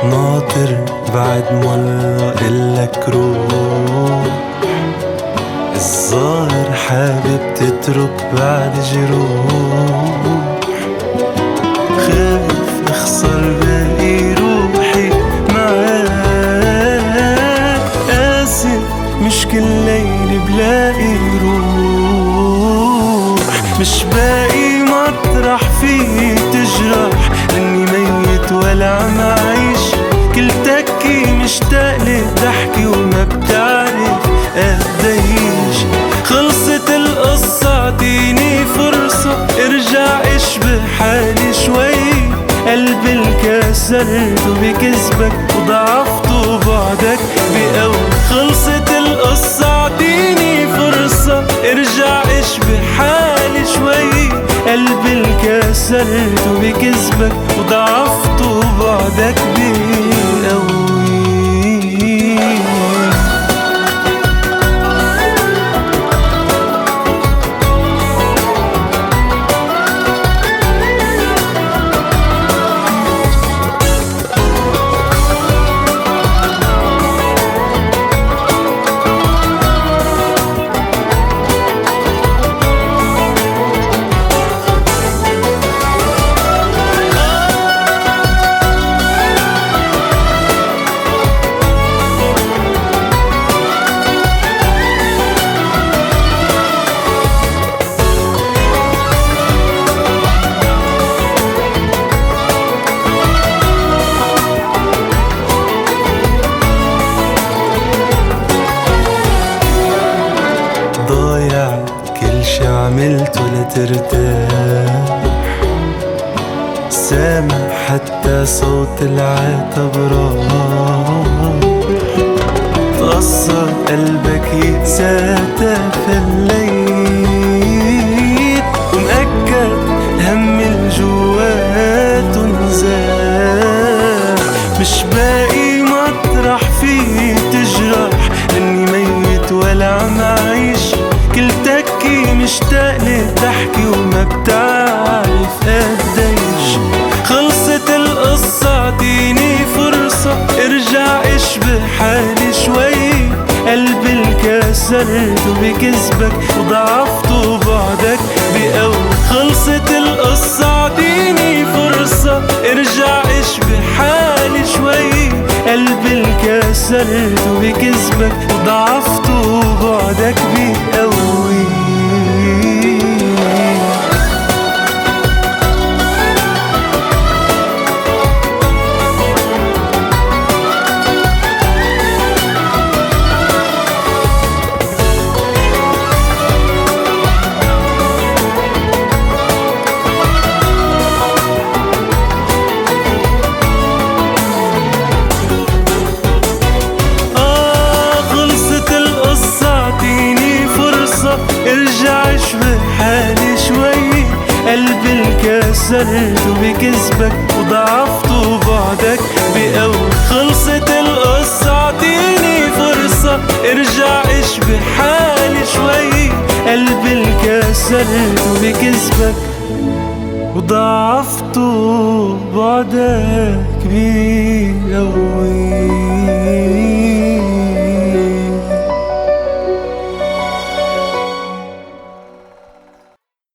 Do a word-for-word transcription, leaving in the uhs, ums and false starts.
ناطر بعد مرة قلك روح، الظاهر حابب تترك بعد جروح. خايف اخسر باقي روحي معاك، قاسي مش كل ليل بلاقي روح. مش باقي مطرح فيه تجرح، لاني ميت ولا عم اعيش. كل تكي مشتاق لك ضحكي وما بتعرف قديش. خلصت القصة اعطيني فرصة ارجع اشبه حالي شوي. قلبي انكسرت بكذبك وضعفت وبعدك بقوي. خلصت القصة اعطيني فرصة ارجع اشبه حالي شوي. قلبي انكسرت بكذبك وضعفت وبعدك بقوي. ضايع كل شي عملته لترتاح، سامع حتى صوت العتب راح. تقصر قلبك يتساتى فليت، ومأكد هم الجوات نزاح. مش باقي مطرح فيه تجرح، لاني ميت ولا عم اعيش. كل تكي مشتاق لك ضحكي وما بتعرف قديش. خلصت القصة اعطيني فرصة ارجع اشبه حالي شوي. قلبي انكسرت بكذبك وضعفت وبعدك بقوي. خلصت القصة اعطيني فرصة ارجع اشبه حالي شوي. قلبي انكسرت بكذبك وضعفت وبعدك بقوي. ارجع اشبه حالي شوي. قلبي انكسرت بكذبك وضعفت وبعدك بقوي. خلصت القصة اعطيني فرصة ارجع اشبه حالي شوي. قلبي انكسرت بكذبك وضعفت وبعدك بقوي.